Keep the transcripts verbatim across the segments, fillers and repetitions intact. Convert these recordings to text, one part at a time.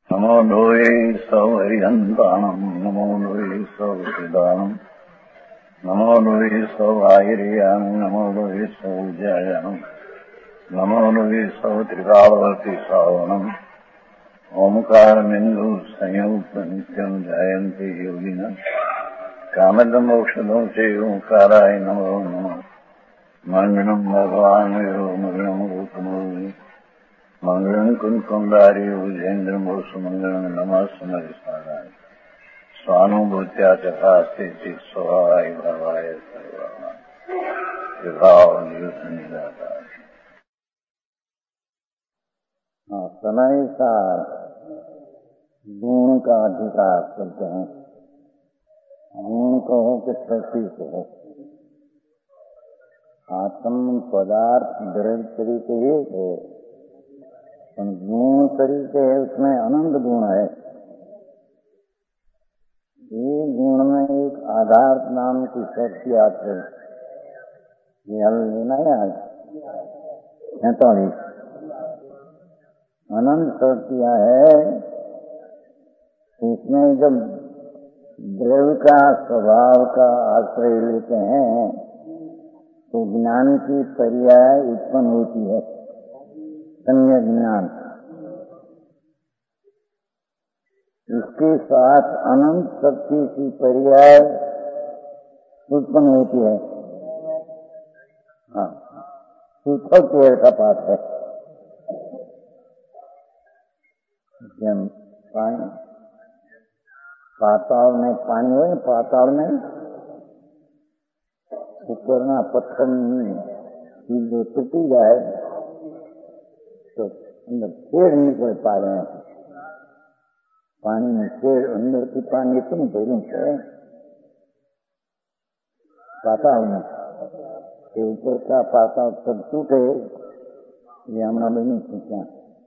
नमो लोये सौहरिहन्ताणम् नमो लोये सौहृदानम् नमो लोये सौभागिर्याम् नमो लोये सौज्यायाम् नमो लोये सौत्रिकावती सावनम् ओंकारबिन्दु संयुक्त नित्यम् जयन्ति योगिनः कामदमोक्षदं च ओंकाराय नमो नमः मङ्गलम् भगवान् विरो मङ्गलम् रूपमोहि मंगलम कुंकुमधारी उजेन्द्र सुमंगलम नमः सुमरिसाराय स्वानुभूत्या तथा स्थिति स्वभावाय भावाय सर्वभाव निराकार। समय का गुण का अधिकार करते हैं। गुण कहो कि शक्ति कहो, आत्म पदार्थ दृढ़ तरीके ही है, गुण तरीके है, उसमें अनंत गुण है। एक गुण में एक आधार नाम की शक्ति आती है, ये हल लेना है आज पैंतालीस अनंत शक्तियाँ है। इसमें जब द्रव्य का स्वभाव का आश्रय लेते हैं तो ज्ञान की पर्याय उत्पन्न होती है, सम्यक ज्ञान। इसके साथ अनंत शक्ति की पर्याय उत्पन्न होती है। हाँ, सूत्र पेड़ का पाठ है। जब पानी पाताल में पानी हो, पाताल में ऊपर ना पत्थर जो टूटी जाए तो अंदर पेड़ निकल पा रहे हैं। पानी में पेड़, अंदर की पानी इतनी बड़ी है पाताल में के ऊपर का पाताल सब टूटे। ये हमारा बनी क्या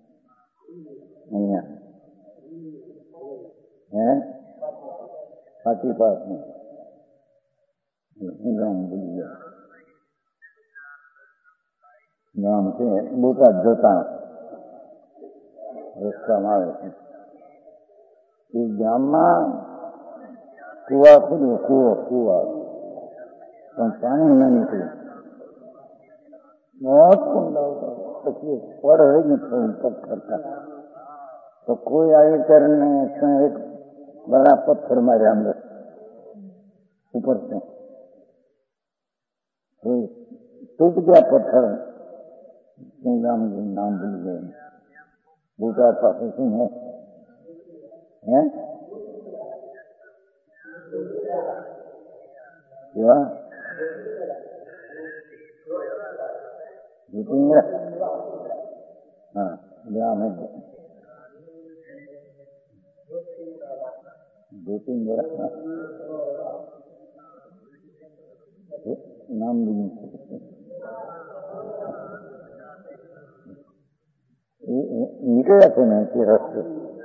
है हाथी पास में गांव से बूटा जोता रस्ता मारे ગામમાં કુવા ખુલ્યો કુવો કુવા પણ પાણી ન નીકળે, बहुत कुंडा होता। પછી પડ હોય ને પથ્થર का तो कोई आगे करने एक बड़ा पत्थर मारे अंदर ऊपर से, तो टूट गया पत्थर। नाम नाम भूल गए, बूटा पास है है क्या जीतेंगे? हाँ ब्याह में जीतेंगे नाम भी निकल जाते नहीं कि रस्ते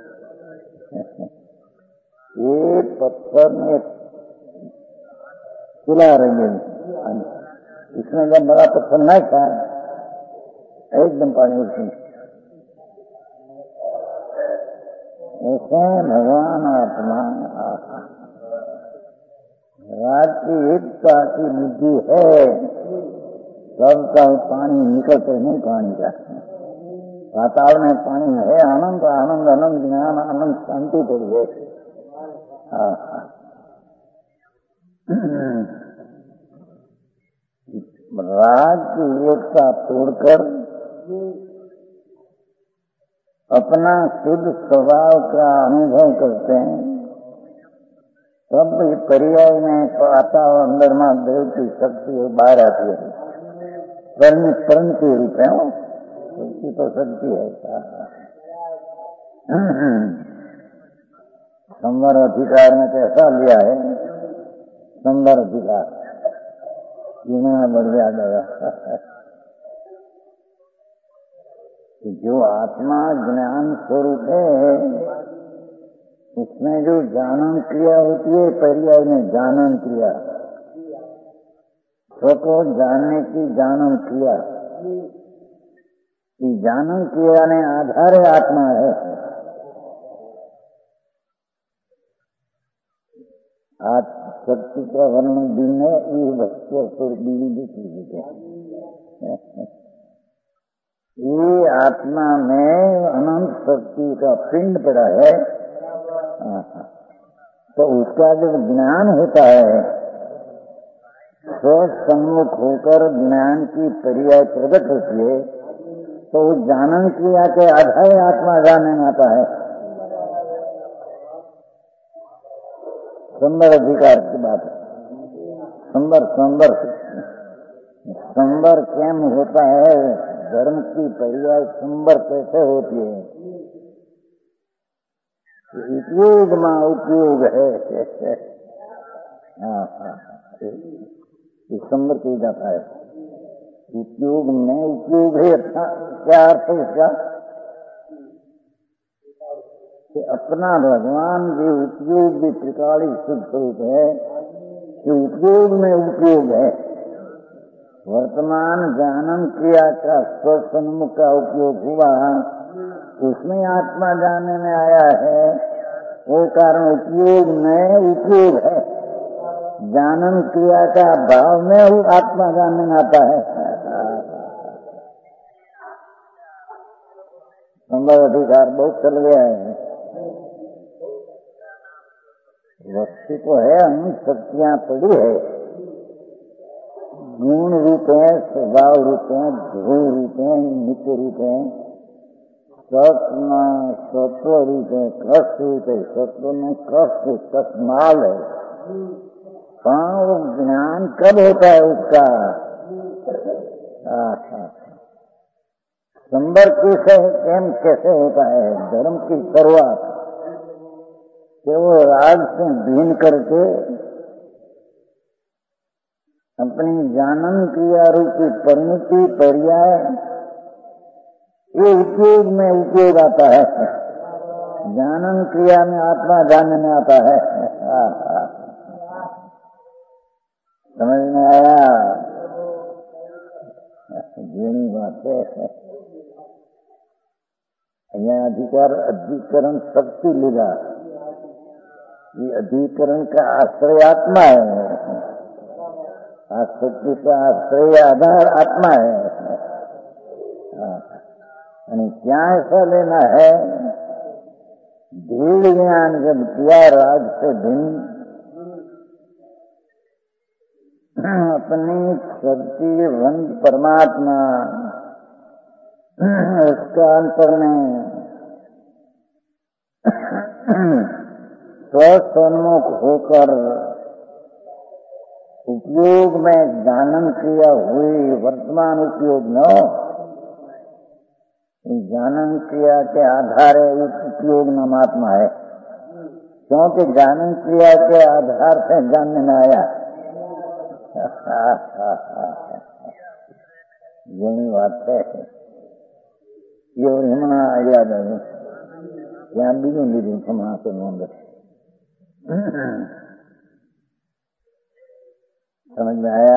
ये पत्थर में चुला रही है। इसमें जब बड़ा पत्थर नहीं था एकदम पानी उसमें। ऐसे भगवान आत्मा रात की एकता की बुद्धि है, सबका पानी निकलते नहीं पानी का। पाताल में पानी है, आनंद आनंद आनंद ज्ञान आनंद शांति पड़ गए। राग की एकता तोड़कर अपना शुद्ध स्वभाव का अनुभव करते हैं, तब पर्याय में आता अंदर में देव की शक्ति बाहर आती है। पर्ण पर्ण के रूप है, उसकी तो शक्ति है। संवर अधिकार में कैसा लिया है, संवर अधिकार जिन्होंने बढ़िया गया। जो आत्मा ज्ञान स्वरूप है, उसमें जो जानन क्रिया होती है, पर्याय में जानन क्रिया, स्व को जानने की जानन क्रिया, जानन क्रिया ने आधार आत्मा है। आज शक्ति का वर्णन दिन है, ये भक्ति और बीड़ी भी ये आत्मा में अनंत शक्ति का पिंड पड़ा है। तो उसका जब ज्ञान होता है, स्व सम्मुख होकर ज्ञान की पर्याय प्रकट होती है, तो उस जानन क्रिया के आधार आत्मा जानने में आता है। संबर अधिकार की बात है। संबर संबर संबर केम होता है, धर्म की पर्याय संबर कैसे होती है? उपयोग में उपयोग है। हाँ हाँ, संबर कही जाता है। उपयोग में उपयोग है। अच्छा, क्या अर्थ है इसका? कि अपना भगवान जो उपयोग भी त्रिकाली शुद्ध स्वरूप है, कि उपयोग में उपयोग है। वर्तमान जानन क्रिया का स्वसन्मुख का उपयोग हुआ, उसमें आत्मा जानने में आया है, वो कारण उपयोग में उपयोग है। जानन क्रिया का भाव में वो आत्मा जानने में आता है। संभव अधिकार बहुत चल गया है। वस्तु को है, अनंत शक्तियां पड़ी है, गुण रूप है, स्वभाव रूप है, ध्रुव रूप है, नित्य रूप है, सत्व रूप है, कष्ट रूप है, सत्व में कष्ट कष्टमाल है। हाँ, वो ज्ञान कब होता है उसका? संबर कैसे केम कैसे होता है? धर्म की शुरुआत कि वो राग से भीन करके अपनी जानन क्रिया रूपी परिणति पर्याय ये उपयोग में उपयोग आता है। जानन क्रिया में आत्मा जानने में आता है। समझ में आया? जीनी बात है। यहाँ अधिकार अधिकरण शक्ति लेगा, ये अधिकरण का आश्रय आत्मा है। शक्ति का आश्रय आधार आत्मा है। यानी क्या ऐसा लेना है? भीड़ ज्ञान जब किया राग से भिन्न, अपनी शक्ति वंद परमात्मा उसका अंतर में स्वसन्मुख होकर उपयोग में जानन क्रिया हुई, वर्तमान उपयोग न हो, जानन क्रिया के आधार उपयोग नामात्मा है। क्योंकि जानन क्रिया के आधार से जानने में आया। यही बात है। ये हिमना याद है, यहाँ बीजों बीजों समा से मंदिर समझ में आया?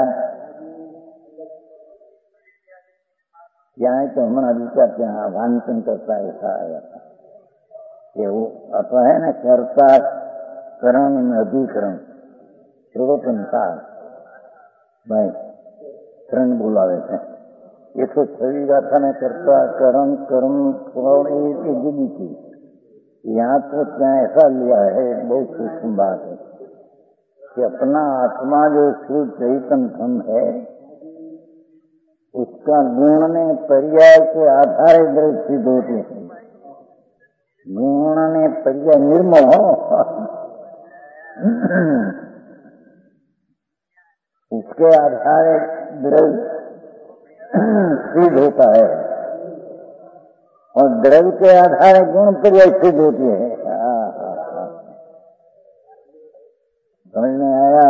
क्या है तो हमारा विचार क्या वांछन करता है, ऐसा आया कि वो अथवा है ना, कर्ता करण अधिकरण सर्वोपनिषद भाई करण बोलावे थे। एक सौ छवी गाथा में कर्ता करण कर्म कौन एक जुड़ी थी। यहाँ तो क्या ऐसा लिया है, बहुत सूक्ष्म बात है कि अपना आत्मा जो शुद्ध चैतन्य धन है, उसका गुण में पर्याय के आधार द्रव्य सिद्ध होते हैं। गुण में पर्याय निर्मल हो, उसके आधार द्रव्य सिद्ध होता है, और द्रव्य के आधार गुण पर्याय सिद्ध होती है। समझ में आया?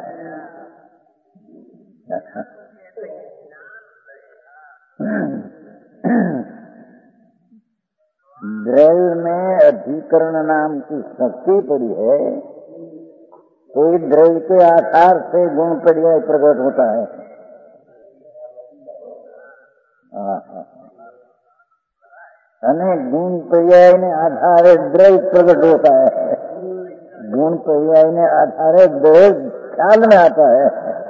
द्रव्य में अधिकरण नाम की शक्ति पड़ी है, कोई द्रव्य के आधार से गुण पर्याय प्रकट होता है। अनेक गुण पर्याय ने आधार द्रव्य प्रकट होता है। गुण पर्याय ने आधारे देह ख्याल में आता है।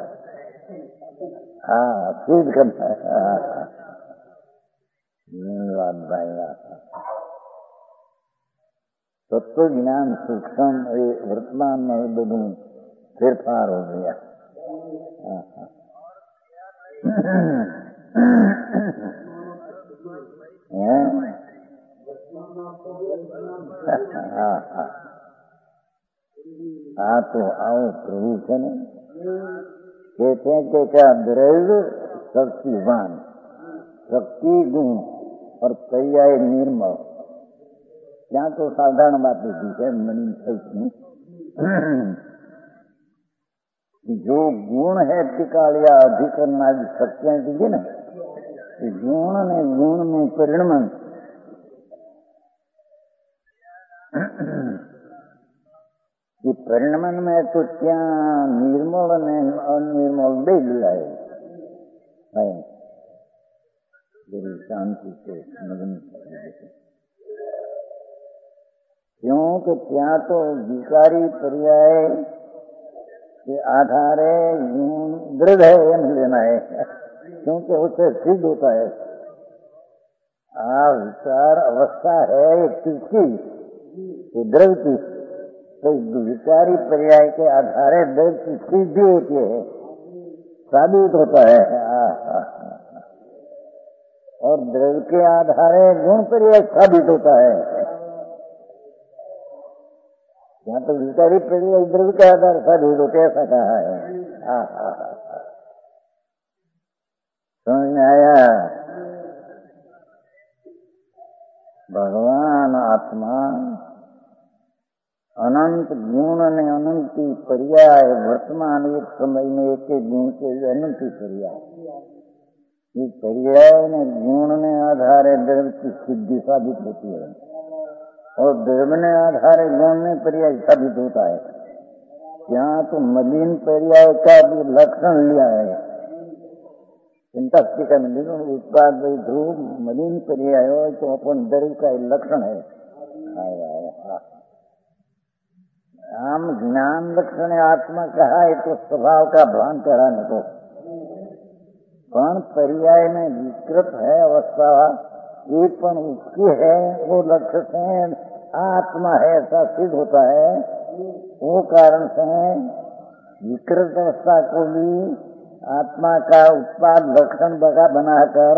हाँ, सिद्ध करता है। तत्व ज्ञान सूक्ष्म वर्तमान में બધું ફેરફાર हो गया। આ તો આવો પ્રભુ છે ને कहते हैं कि क्या द्रव्य शक्तिवान, शक्ति गुण और पर्याय निर्मल। ત્યાં તો સાધારણ વાત લીધી છે મની થઈ। जो गुण है टिकाल या अधिकरण आदि शक्तियां दीजिए ना, गुण ने गुण में परिणमन ये परिणमन में तो क्या निर्मल ने अनिर्मल दे दिया है। मेरी शांति से मगन क्योंकि क्या तो विकारी पर्याय के आधारे दृढ़ है लेना है, क्योंकि उससे सिद्ध होता है। आ विचार अवस्था है किसकी? द्रव्य की। तो विचारी पर्याय के आधारे द्रव्य की सिद्धि होती है, साबित होता है। आ, आ, आ, और द्रव्य के आधारे गुण पर्याय साबित होता है। यहाँ तो विचारी पर्याय द्रव्य के आधार साबित होते, ऐसा कहा है। आ, आ, आ, समझ में आया? भगवान आत्मा अनंत गुण ने अनंत पर्याय वर्तमान एक समय में एक एक गुण के अनंत पर्याय, ये पर्याय ने गुण ने आधारे द्रव्य की सिद्धि साबित होती है और द्रव्य ने आधारे गुण में पर्याय साबित होता है। यहाँ तो मलिन पर्याय का भी लक्षण लिया है। चिंता टीका में लिखो उत्पाद ध्रुव मलिन पर्याय हो तो अपन द्रव्य का लक्षण है। आया आया आम ज्ञान लक्षण आत्मा कहा है तो स्वभाव का भान कराने को, पण पर्याय में विकृत है अवस्था, ये पण उसकी है, वो लक्ष्य से आत्मा है ऐसा सिद्ध होता है। वो कारण से विकृत अवस्था को भी आत्मा का उत्पाद लक्षण बगा बनाकर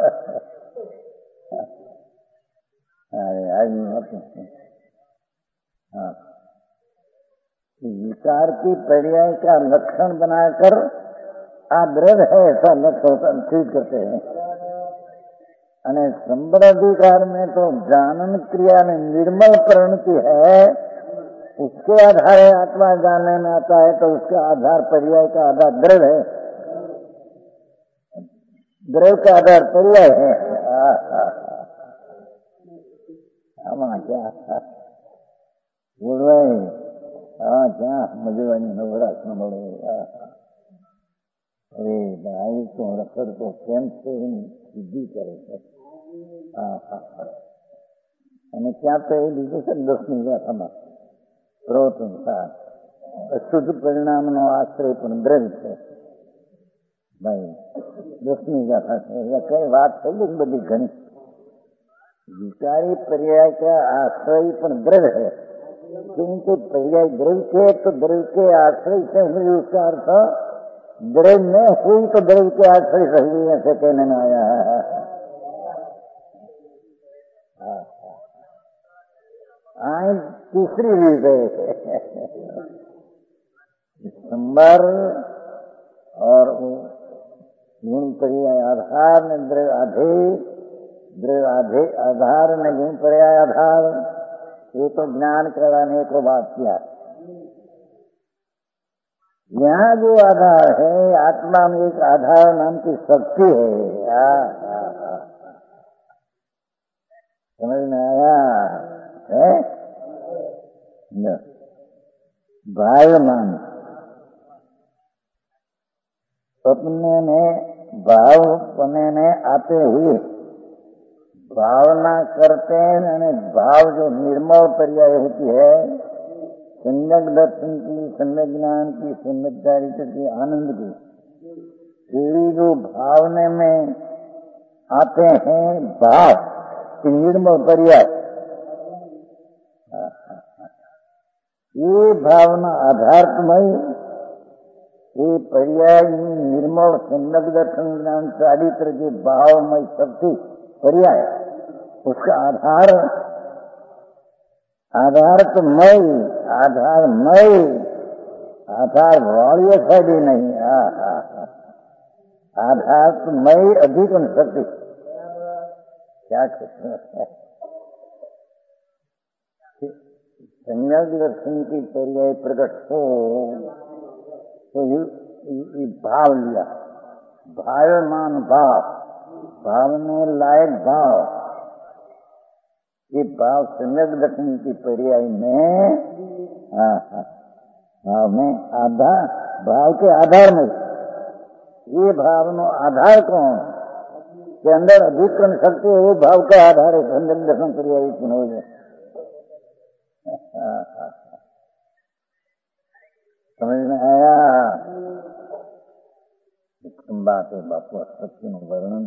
हाँ विकार की पर्याय का लक्षण बनाकर आद्रव है ऐसा लक्षण सिद्ध करते हैं। अने संबंधाधिकार में तो जानन क्रिया में निर्मल परिणति है, उसके आधार आत्मा जानने में आता है तो उसका आधार पर्याय का आधार द्रव है, द्रव का आधार पर्याय है। आमा क्या बोल रहे? हाँ क्या मजे वाली नवराश न बोले? अरे भाई तो रखकर तो केम से सिद्धि करे। हाँ हाँ हाँ અને ત્યાં તો એ લીધું છે દસમી ગાથામાં પ્રવચનસાર શુદ્ધ પરિણામનો આશ્રય પણ દ્રવ્ય છે। ભાઈ દસમી ગાથા છે એટલે કઈ વાત થઈ ગઈ બધી ઘણી। વિચારી पर्याय का आश्रय पण द्रव्य है, क्योंकि पर्याय द्रव्य के तो द्रव्य के आश्रय से हुई, उसका अर्थ द्रव्य में हुई तो द्रव्य के आश्रय से हुई, ऐसे कहने में आया है। आई तीसरी रीत है संबर और गुण पर्याय आधार ने द्रव्य आधे, द्रव्य आधे आधार ने गुण पर्याय आधार, ये तो ज्ञान कराने को बात किया। यहाँ जो आधार है आत्मा में एक आधार नाम की शक्ति है। आ, आ, आ, समझ में आया है? भावमान अपने में भाव पने में आते हुए भावना करते हैं, भाव जो निर्मल पर्याय होती है सम्यक दर्शन की, सम्यक ज्ञान की, सम्यक चारित्र की, आनंद की, ये जो भावने में आते हैं भाव निर्मल पर्याय, ये भावना आधारमय, ये पर्याय निर्मल सम्यक दर्शन ज्ञान चारित्र के भावमय शक्ति पर्याय, उसका आधार आधार तो मई, आधार मई, आधार वाली भी नहीं, आधार तो मई अधिक शक्ति, क्या कहते हैं, सम्यक दर्शन की पर्याय प्रकट हो तो ये भाव लिया, भावमान भाव, भावने लायक भाव, ये भाव सम्यक दर्शन की पर्याय में, भाव में आधार, भाव के आधार में, ये भाव नो आधार कौन के अंदर अधिकरण शक्ति है, वो भाव का आधार है सम्यक दर्शन पर्याय हो जाए। समझ में आया? उत्तम बात है बापू, सत्य में वर्णन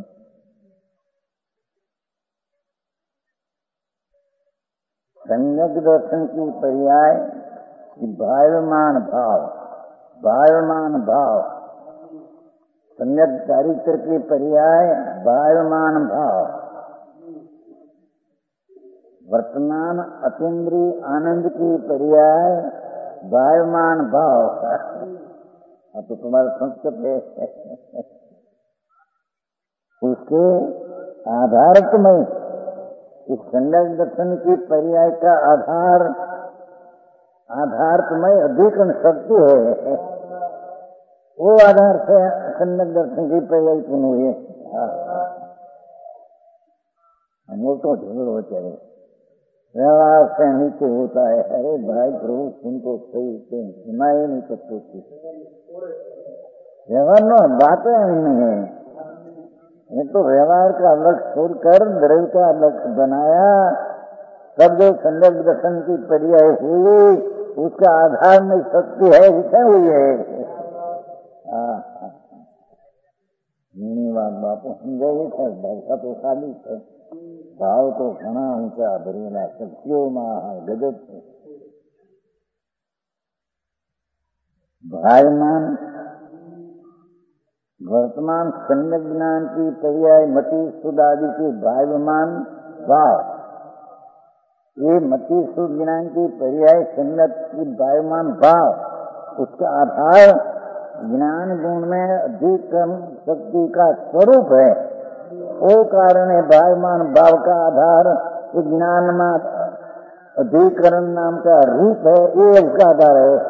सम्यक दर्शन की पर्याय भावमान भाव, भावमान भाव, सम्यक चारित्र की पर्याय भावमान भाव, वर्तमान अतीन्द्रिय आनंद की पर्याय भावमान भाव। अब तो तुम्हारा संस्कृत है, उसके आधार तुम्हें इस सम्यक दर्शन की पर्याय का आधार, आधार तुम्हें अधिकरण शक्ति है, वो आधार से सम्यक दर्शन की पर्याय तुम हुई। हम लोग तो झगड़ हो चले, व्यवहार से नीचे होता है, अरे भाई प्रभु तुमको सही सुना ही नहीं सकते, व्यवहार नो बातें नहीं है, ये तो व्यवहार का लक्ष्य छोड़कर द्रव्य का लक्ष्य बनाया, तब जो सम्यक दर्शन की पर्याय हुई, उसका आधार में शक्ति है, विषय हुई है। बात बापू समझाइए सर, भाषा तो खाली है, भाव तो घना ऊंचा भरेला, शक्तियों महा गजब है। भाईमान वर्तमान सम्यक ज्ञान की पर्याय मति सुध आदि के भावमान भाव, ये मति सुध ज्ञान की पर्याय सम्यक की भावमान भाव, उसका आधार ज्ञान गुण में अधिकरण शक्ति का स्वरूप है, वो कारण है भावमान भाव का आधार ज्ञान में अधिकरण नाम का रूप है, ये उसका आधार है।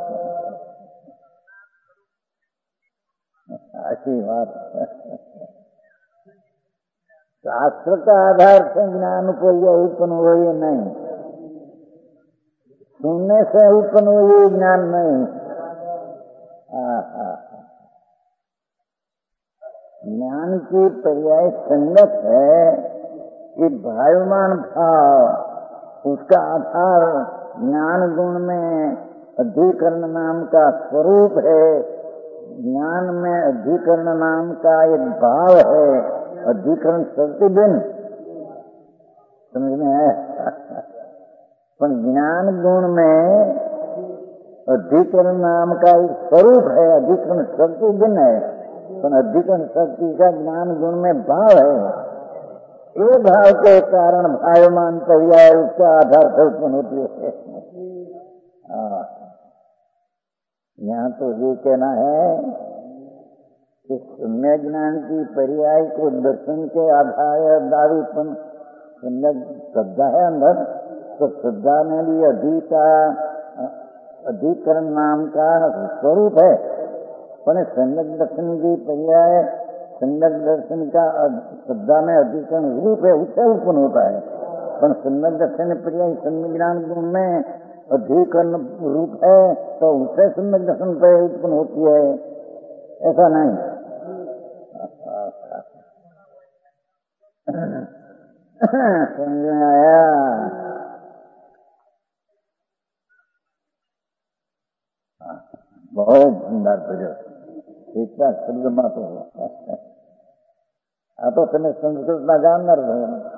अच्छी बात, शास्त्र का आधार से ज्ञान को यह उत्पन्न हो, ये नहीं, सुनने से उत्पन्न हो ये ज्ञान नहीं। ज्ञान की पर्याय सम्यक है कि भावमान भाव, उसका आधार ज्ञान गुण में अधिकरण नाम का स्वरूप है, ज्ञान में अधिकरण नाम का एक भाव है, अधिकरण शक्ति बिन समझ में है, पर ज्ञान गुण में अधिकरण नाम का एक स्वरूप है, अधिकरण शक्ति बिन है, पर अधिकरण शक्ति का ज्ञान गुण में भाव है, ये भाव के कारण भावमान पर्याय उसका आधार से उत्पन्न होती है। यहाँ तो ये कहना है कि सम्यक ज्ञान की पर्याय को दर्शन के आधार दारू उत्पन्न, सम्यक श्रद्धा है अंदर, तो श्रद्धा में भी अधिका अधिकरण नाम का स्वरूप है, पर सम्यक दर्शन की पर्याय सम्यक दर्शन का श्रद्धा में अधिकरण रूप है, उससे उत्पन्न होता है, पर सम्यक दर्शन पर्याय सम्यक ज्ञान गुण में अधिकरण रूप है, तो उससे सम्यक दर्शन पर उत्पन्न होती है, ऐसा नहीं। समझ में आया? बहुत ભંડાર કર્યો એટલા શબ્દમાં તો આ તો તમે સંસ્કૃતના જાણનાર છો.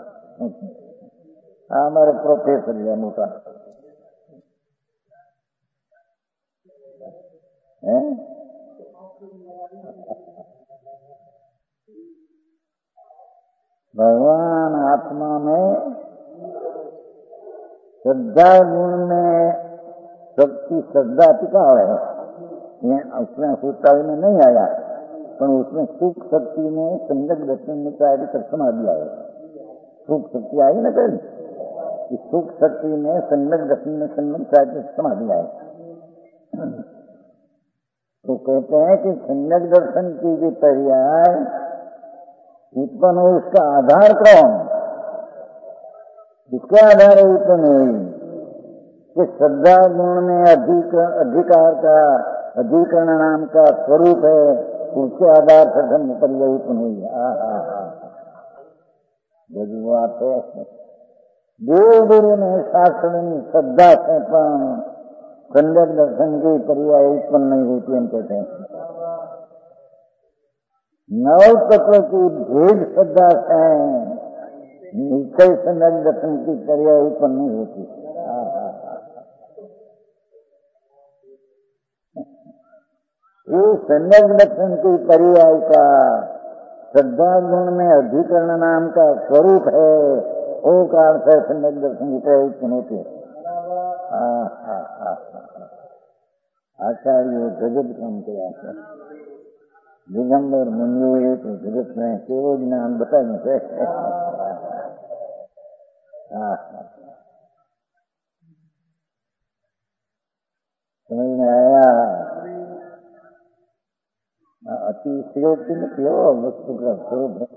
આ અમારે પ્રોફેસર છે મોટા. હે भगवान आत्मा में श्रद्धा गुण में शक्ति श्रद्धा टिका है. उसमें सूत्रावली में नहीं आया, पर उसमें सुख शक्ति में संजक दर्शन में कार्य कर समाधि आया. सुख शक्ति आई ना कल, इस सुख शक्ति में संजक दर्शन में संजक कार्य समाधि आए. तो कहते हैं कि संजक दर्शन की जो पर्याय उत्पन्न हो, उसका आधार कौन, इसके आधार उत्पन्न हुई कि श्रद्धा गुण में अधिक अधिकार का अधिकरण नाम का स्वरूप है, उसके आधार से धर्म पर्याय उत्पन्न हुई. हा हा हा बात है. देव गुरु ने शास्त्र में श्रद्धा से पण संजक दर्शन की पर्याय उत्पन्न नहीं होती हम कहते हैं. नव तत्व की भेद श्रद्धा से निश्चय संजक दर्शन की पर्याय उत्पन्न नहीं होती. ये संजक दर्शन की पर्याय का श्रद्धा गुण में अधिकरण नाम का स्वरूप है, वो कारण से संजक दर्शन की पर्याय उत्पन्न होती है. आचार्य जगत काम किया है. दिगंबर मुनियों तो जगत में केवल ज्ञान बताएंगे से. समझ में आया. अतिशयोक्ति में क्यों वस्तु का स्वरूप है.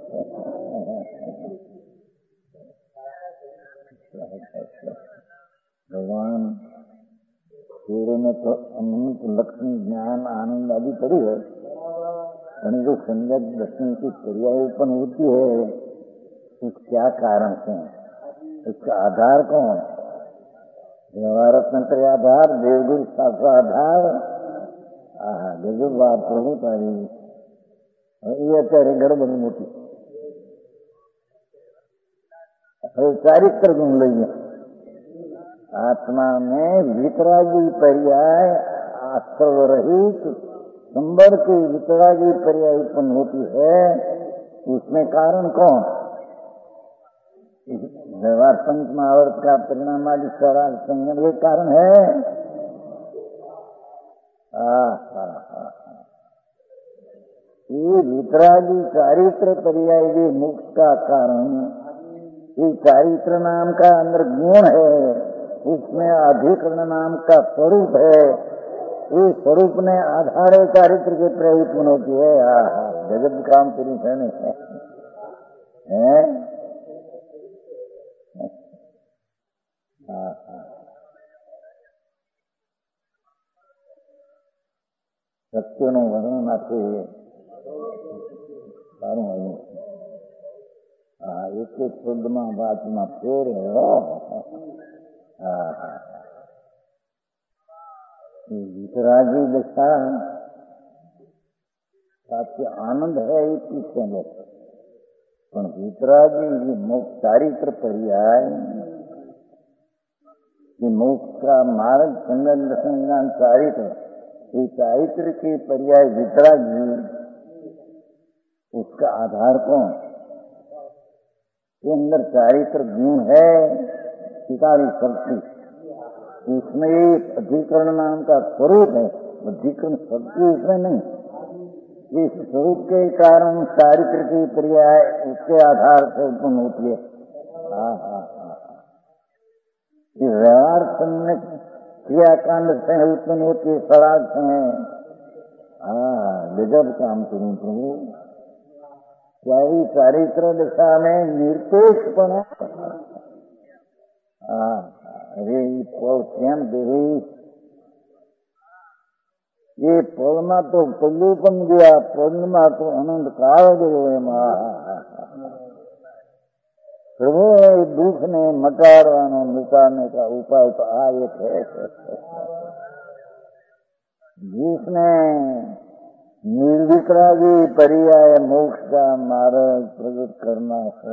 भगवान सूर्य में तो अनंत लक्ष्मी ज्ञान आनंद आदि पड़ी है, जो संजक दर्शन की पर्याय उत्पन्न होती है उस क्या कारण से, उसका आधार कौन. व्यवहार तंत्र आधार, देवगुरु शास्त्र आधार. हाँ गजब बात प्रभु तारी. ये અત્યારે ગડબડ મોટી. હવે ચારિત્ર ગુણ લઈએ. आत्मा में वितरागी पर्याय आश्रव रहित संबर की वितरागी पर्याय उत्पन्न होती है, उसमें कारण कौन. व्यवहार पंच महावर्त का परिणाम आदि स्वराग संयम ये कारण है. ये वितरागी चारित्र पर्याय भी मोक्ष का कारण. ये चारित्र नाम का अंदर गुण है, उसमें अधिकरण नाम का स्वरूप है. इस स्वरूप ने आधार चारित्र के पर्याय उत्पन्न होती है. जगत काम पुरुष है नहीं है. સત્યનું વર્ણન આપે સારું આવ્યું. હા એક એક શબ્દમાં વાતમાં ફેર वितरागी दशा साथी आनंद है पीछे में, पर वितरागी मोक्ष चारित्र पर्याय मोक्ष का मार्ग संगत दर्शन ज्ञान चारित्र, ये चारित्र की पर्याय वितरागी, उसका आधार कौन. के अंदर चारित्र गुण है, शिकारी शक्ति, उसमें अधिकरण नाम का स्वरूप है. अधिकरण शक्ति उसमें नहीं. इस स्वरूप के कारण चारित्र की पर्याय उसके आधार से उत्पन्न होती है. हाँ हाँ हाँ व्यवहार क्रियाकांड से उत्पन्न होती है, स्वराग से. हाँ गजब काम करूं प्रभु. क्या ही चारित्र दिशा में निरपेक्ष बना. हाँ अरे पल केम देवी, ये पल में तो पल्लू बन गया, पल में तो अनंत काल गयो. प्रभु दुख ने मटाड़वानो मिटाने का उपाय तो आ एक है. जिसने निर्विकरागी पर्याय मोक्ष का मार्ग प्रकट करना हो,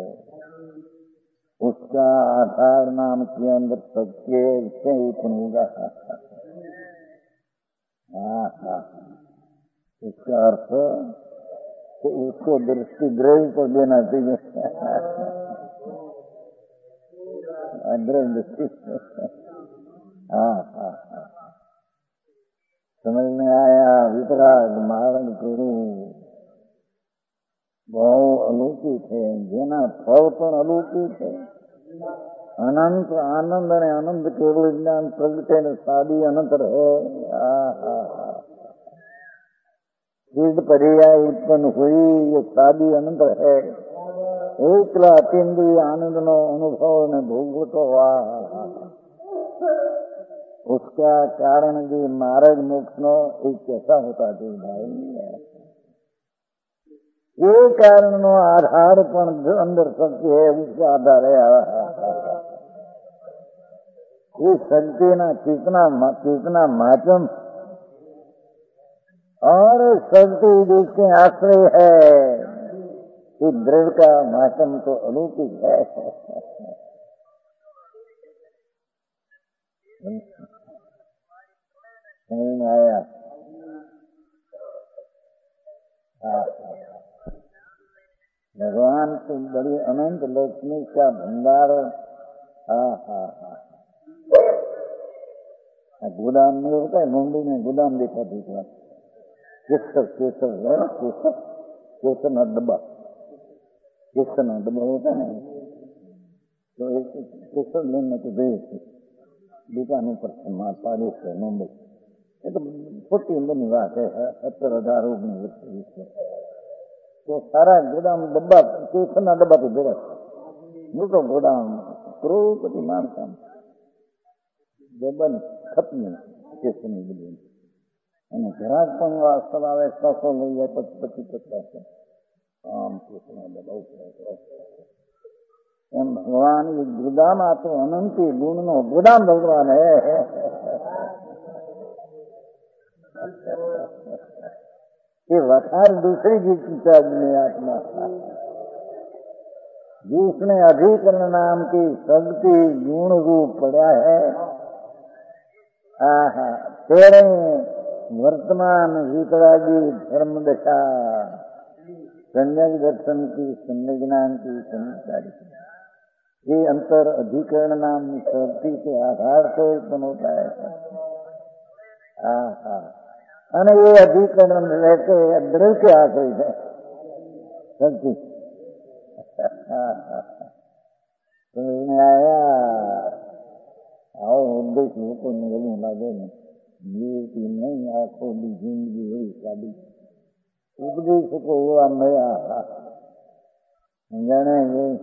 उसका आधार नाम के अंदर सत्य से उपनुगा। हाँ हाँ, इसका अर्थ तो उसको दृष्टि द्रव्य पर देना चाहिए। दृष्टि। हाँ हाँ हाँ, समझ में आया। वितराग मार्ग गुरु बहु अलौकिक है, જેના ફળ પણ અલૌકિક છે। અનંત આનંદ અને અનંત કેવળ જ્ઞાન પ્રગટે ને સાદી અનંત રહે। सिद्ध पर्याय उत्पन्न हुई, ये सादी अनंत है। एकला अतिंद्रिय आनंद नो अनुभव ने भोगवतो हुआ, उसका कारण भी मार्ग मोक्ष नो एक कैसा होता है भाई। ये कारण नो आधार पण अंदर शक्ति है, उसका आधार है। ये शक्ति ना कितना कितना माध्यम और शक्ति जिसके आश्रय है, कि द्रव्य का माध्यम तो अलौकिक है। समझ में आया? भगवान तो बड़ी अनंत लक्ष्मी का भंडार। हाँ हाँ हाँ, गोदाम में होता है, मुंबई में गोदाम देखा देखा केसर केसर है, केसर केसर ना डब्बा, केसर ना डब्बा होता है। तो एक केसर लेने के गए दुकानों पर पारिश है मुंबई। ये तो छोटी बनी बात है, सत्तर हजार ओगनीस। तो सारा गोदाम डब्बा केसर ना डब्बा तो बेरा मोटो गोदाम करोड़पति मानता डब्बा खत्म केसर नहीं बनी। અને ઘરાક પણ વાસ્તવ આવે સસો લઈ જાય પછી પચીસ પચાસ આમ કેસના ડબ્બા એમ ભગવાન ગુદામ આ તો અનંતી ગુણનો ગુદામ ભગવાન હે। ये वखार दूसरी चीज में आत्मा, जिसने अधिकरण नाम की शक्ति गुण रूप पड़ा है। आहा, तेरे वर्तमान वितरागी धर्म दशा संज्ञक दर्शन की संज्ञ ज्ञान की समझदारी, ये अंतर अधिकरण नाम शक्ति के आधार से उत्पन्न होता है। आहा, અને એ અધિકરણ રહેશે દ્રવ્ય के आश्रय है शक्ति। समझ में आया? आओ उद्देश्य को निकलने लगे जीवती नहीं आंखों की जिंदगी हुई शादी उपदेश को हुआ नया जाने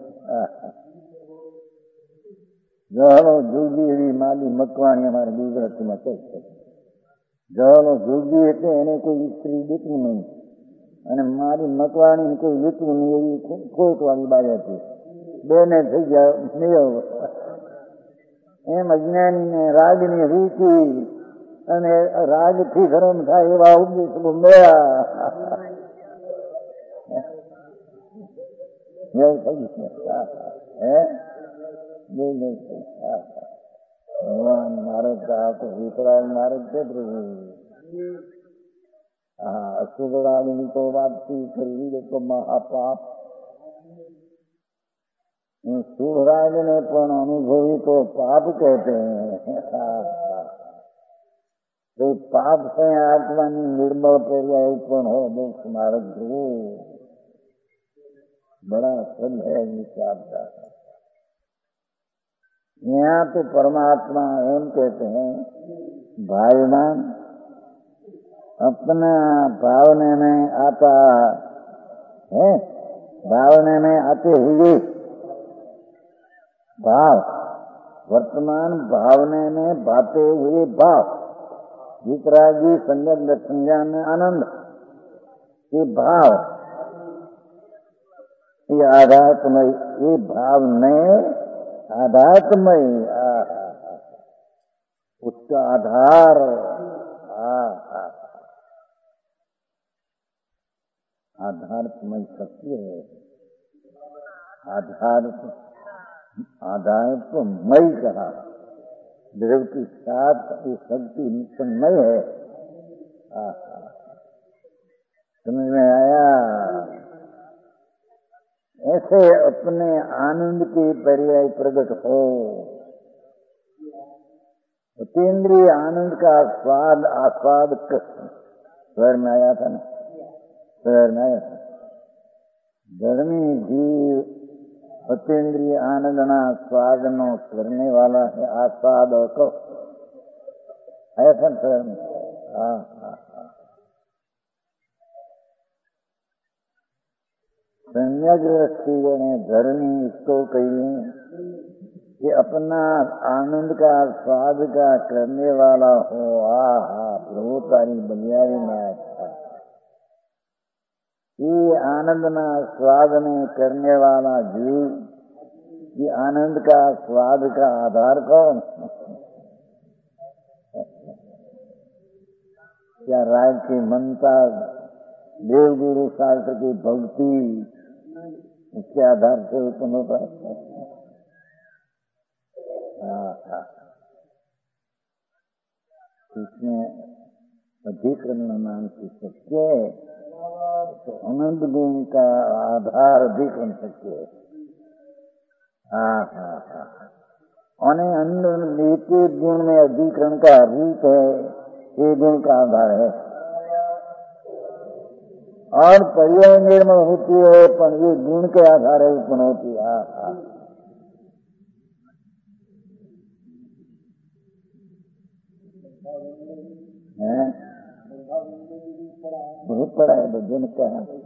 जहलो जोगी एवी माली मकवाणी हमारे गुजराती में कहते जहलो जोगी એટલે એને કોઈ સ્ત્રી દેતું નહીં અને મારી મકવાણી કોઈ લેતું નહીં એવી ખોટ વાળી બાઈ હતી। બેને થઈ ગયા મેળ એમ અજ્ઞાની રાગની રૂચિ અને રાગથી ધર્મ થાય એવા ઉપદેશો મેળા भगवान मार्ग का तो वितराग मार्ग से प्रभु। हाँ, अशुभरागिनी तो बात की खरीदी तो महापाप। शुभराग ने पण अनुभवी तो पाप कहते हैं। तो पाप से आत्मा निर्मल पर्याय उत्पन्न हो मोक्ष मार्ग ध्रुव बड़ा सद है विचार का। यहाँ तो परमात्मा एम कहते हैं भाईमान अपना भावने में आता है, भावने में आते हुए भाव वर्तमान भावने में बाते हुए भाव वितरागी संज्ञक संज्ञान में आनंद ये भाव ये आध्यात्मय ये भाव ने आध्यात्मय उसका आधार आधारमय सत्य है, आधार आधार को मई कहा, द्रव के साथ ये शक्ति नित्य है। समझ में आया? ऐसे अपने आनंद के पर्याय प्रकट हो। अतीन्द्रिय आनंद का स्वाद आस्वाद स्वर में आया था ना, स्वर में आया था। धर्मी जीव अतीन्द्रिय आनंद ना स्वाद नो करने वाला है, आस्वाद को आया था स्वर में। हाँ हाँ हाँ। सम्यक दृष्टि ने धर्मी इसको कहिए कि अपना आनंद का स्वाद का करने वाला हो। आहा प्रभु तारी बलियारी में अच्छा, ये आनंद ना स्वाद में करने वाला जीव, ये आनंद का स्वाद का आधार कौन? क्या राज की मनता, देव गुरु शास्त्र की भक्ति, उसके आधार से उत्पन्न होता है। इसमें अधिकरण नाम की सत्य है, तो अनंत गुण का आधार अधिकरण सत्य है। हाँ हाँ हाँ। अने अंदर एक गुण में अधिकरण का रूप है, ये गुण का आधार है। और पर्याय निर्मल होती है, पर ये गुण के आधार है उत्पन्न होती है। हाँ हाँ। बहुत पढ़ा है भजन का,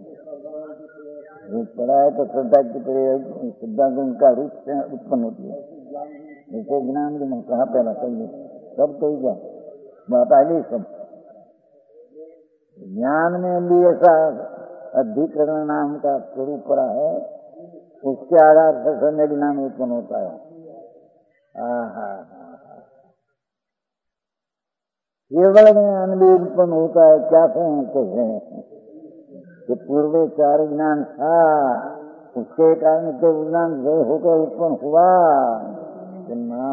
बहुत पढ़ा है तो श्रद्धा की श्रद्धा गुण का रूप से उत्पन्न होती है। जैसे ज्ञान की मन कहा पहला चाहिए सब तो ही क्या बात आ गई। सब ज्ञान में भी ऐसा अधिकरण नाम का स्वरूप पड़ा है, उसके आधार से सम्यक ज्ञान उत्पन्न होता है। हाँ हाँ हाँ। केवल ज्ञान भी उत्पन्न होता है। क्या कहते हैं कि पूर्व चार ज्ञान था, उसके कारण के ज्ञान जो होकर उत्पन्न हुआ ना,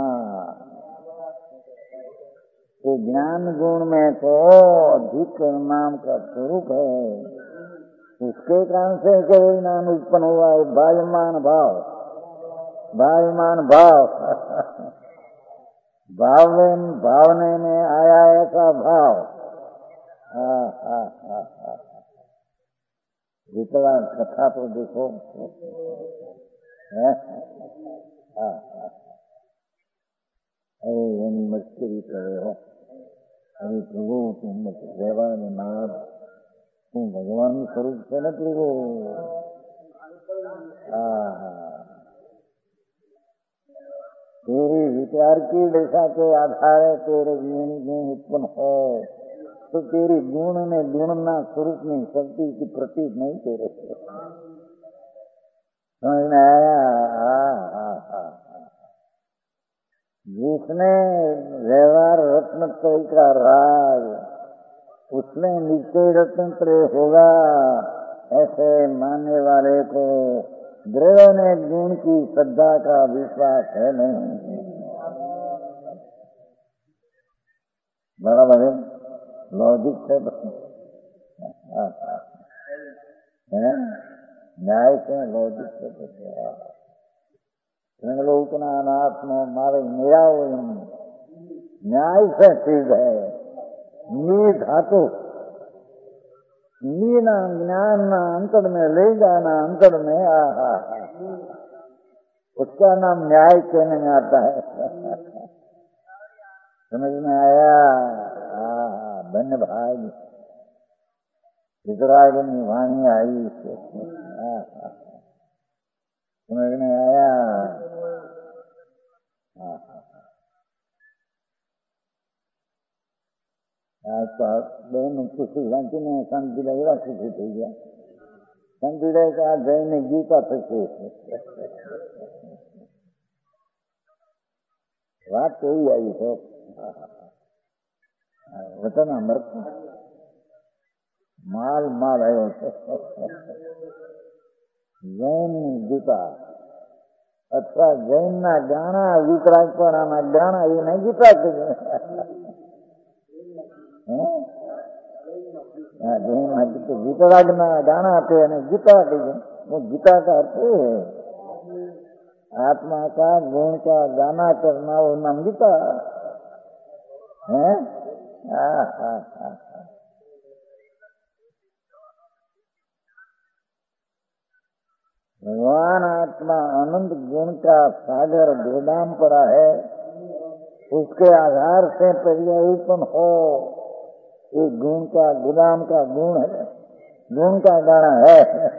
तो ज्ञान गुण में तो अधिक नाम का स्वरूप है, उसके कारण से कोई ज्ञान उत्पन्न हुआ है। भावमान भाव, भावमान भाव भावने भावने में आया ऐसा भाव। हाँ हाँ हाँ हाँ। जितना कथा तो देखो है। हाँ हाँ। अरे यानी मस्करी कर रहे हो, अरे प्रभु तुम देवान नाथ, तुम भगवान स्वरूप से न प्रभु। हाँ हाँ। तेरे विचार की दशा के आधार है तेरे गुण गुण उत्पन्न हो, तो तेरे गुण में गुणना स्वरूप में शक्ति की प्रतीक नहीं तेरे से समझ में आया। जिसने व्यवहार रत्न त्रय का राज, उसमें निश्चय रत्न त्रय होगा, ऐसे मानने वाले को द्रव ने गुण की श्रद्धा का विश्वास है नहीं। बराबर है, लॉजिक है, न्याय से लॉजिक से लोकना अनात्म मारे मेरा न्याय से सिद्ध है। नी धातु नीना ज्ञान ना अंतर में ले जाना, अंतर में आहा, उसका नाम न्याय कहने में आता है। समझ में आया? आहा, धन्य भाई इतराग निभानी आई से। समझ में आया? आज तो बहन खुशी शांति ने शांति लगेगा, खुशी થઈ ગયા શાંતિ रहेगा। जय ने गीता થશે વાત તો આવી છે। વતન અમૃત માલ માલ આવ્યો છે. જૈન ગીતા અથવા જૈનના ગાણા વિતરાગપરાના ગાણા એ નહીં ગીતા કીધું. જૈનના વિતરાગના ગાણા આપે અને ગીતા કીધું. गीता का अर्थ आत्मा का गुण का गाना करना वो नाम गीता है. भगवान आत्मा अनंत गुण का सागर गोदाम पड़ा है. उसके आधार से पर्यायपन हो. ये गुण का गोदाम का गुण है, गुण का गाना है.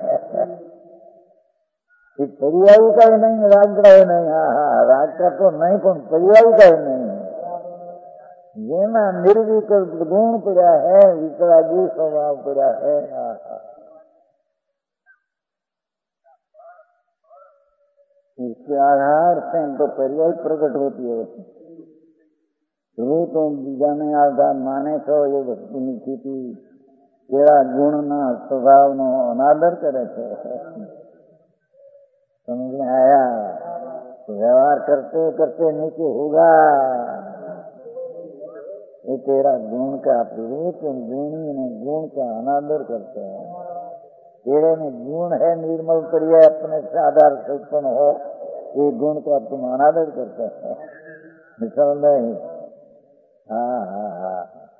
पर्यायी का ही नहीं, राग का ही नहीं. हाँ हाँ राग का तो नहीं, पर पर्यायी का ही नहीं. जेना निर्विकल्प गुण पड़ा है, विकरागी स्वभाव पड़ा है. हाँ हाँ इसके आधार से तो पर्याय प्रकट होती है. रूप बीजाने आधार माने तो ये वस्तुની સ્થિતિ કેળા ગુણના સ્વભાવનો અનાદર કરે છે. समझ में आया? तो व्यवहार करते करते नीचे होगा. ये तेरा गुण का प्ररूप गुणी ने गुण का अनादर करते हैं. तेरे में गुण है निर्मल पर्याय अपने से आधार से उत्पन्न हो, ये गुण का तुम अनादर करते हैं. निकल नहीं. हाँ हाँ हाँ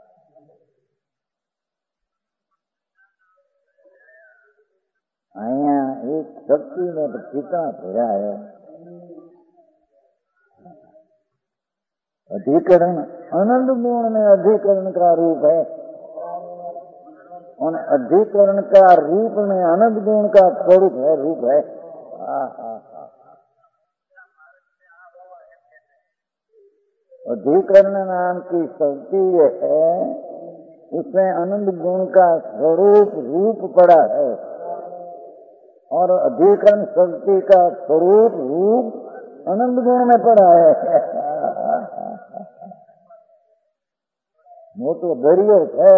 અહીંયા એક શક્તિ ને ટીકા ભર્યા है. अधिकरण अनंत गुण में अधिकरण का रूप है और अधिकरण का रूप में अनंत गुण का स्वरूप है, रूप है. अधिकरण नाम की शक्ति है, उसमें अनंत गुण का स्वरूप रूप पड़ा है और अधिकरण शक्ति का स्वरूप रूप अनंत गुण में पड़ा है. मोटो दरियो है.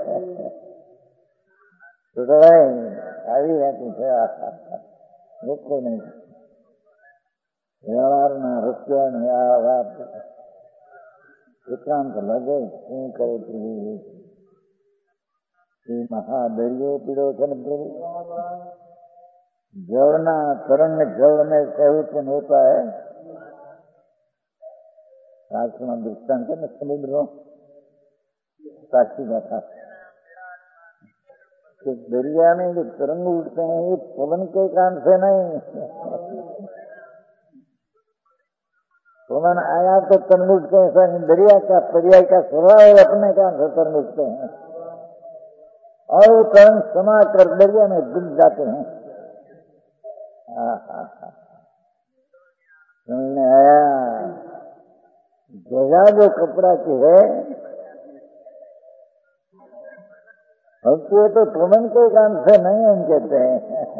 આવી વાતું છે. લોકો નહીં વ્યવહારના રસ્યાની આ વાત એકાંત લગે શું કરે પ્રભુ. એ મહાદરિયો પીડો છે ને પ્રભુ. जलना तरंग जल में से उत्पन्न होता है. शास्त्र में दृष्टांत है समुद्र साक्षी गाथा. दरिया में जो तरंग उठते हैं ये पवन के कारण से नहीं. पवन आया तो तरंग उठते हैं, ऐसा नहीं. दरिया का पर्याय का स्वभाव अपने कारण से तरंग उठते हैं और वो तरंग समा कर दरिया में डूब जाते हैं. समझने आया? जगह जो कपड़ा की है होती है तो पवन के काम से नहीं हम कहते हैं.